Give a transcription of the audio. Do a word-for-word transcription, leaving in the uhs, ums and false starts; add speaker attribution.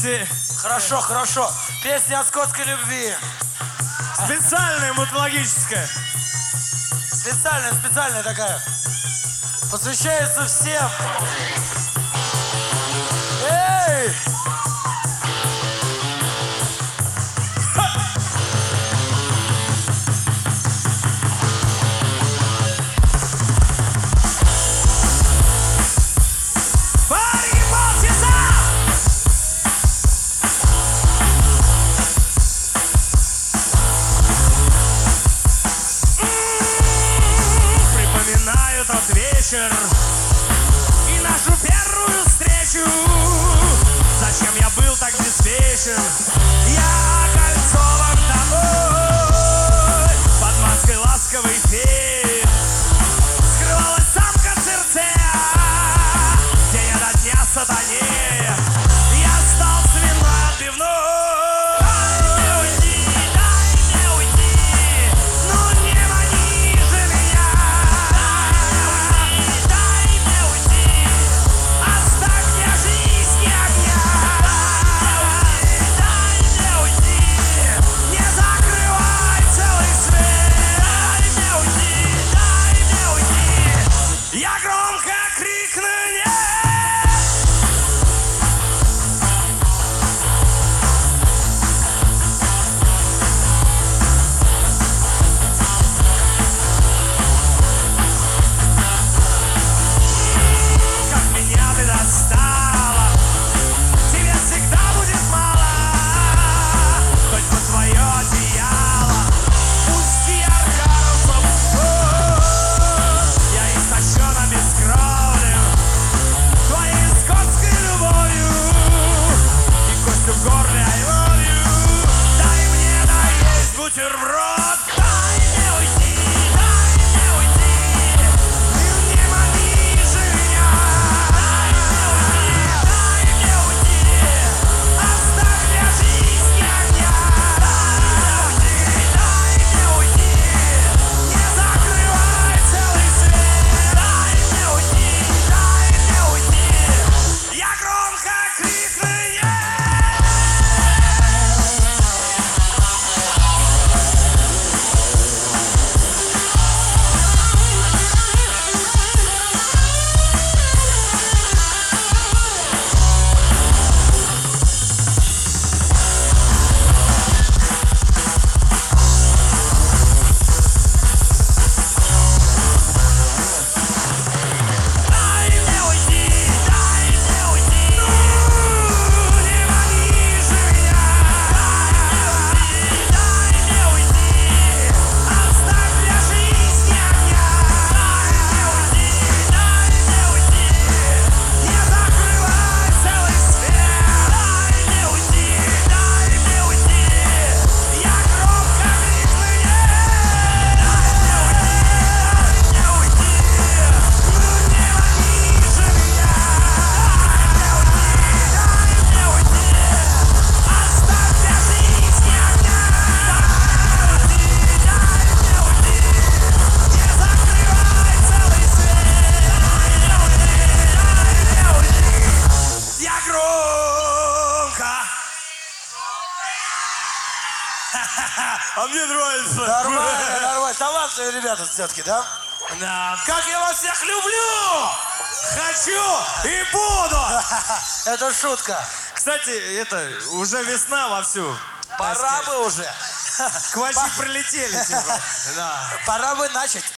Speaker 1: Слушайте.
Speaker 2: Хорошо, хорошо. Песня о скотской любви.
Speaker 1: Специальная, мутологическая.
Speaker 2: Специальная, специальная такая. Посвящается всем. Эй!
Speaker 1: И нашу первую встречу. Зачем я был так беспечен? Я окольцован тобой под маской ласковой феи. Скрывалась самка Цирцея, день ото дня сатанея. Я стал свиной отбивной.
Speaker 2: А мне нравится. Нормально, нормально. Талантливые ребята все-таки, да?
Speaker 1: Да. Как я вас всех люблю! Хочу и буду!
Speaker 2: Это шутка.
Speaker 1: Кстати, это, уже весна вовсю.
Speaker 2: Пора бы уже.
Speaker 1: Квачи прилетели, типа. Да.
Speaker 2: Пора бы начать.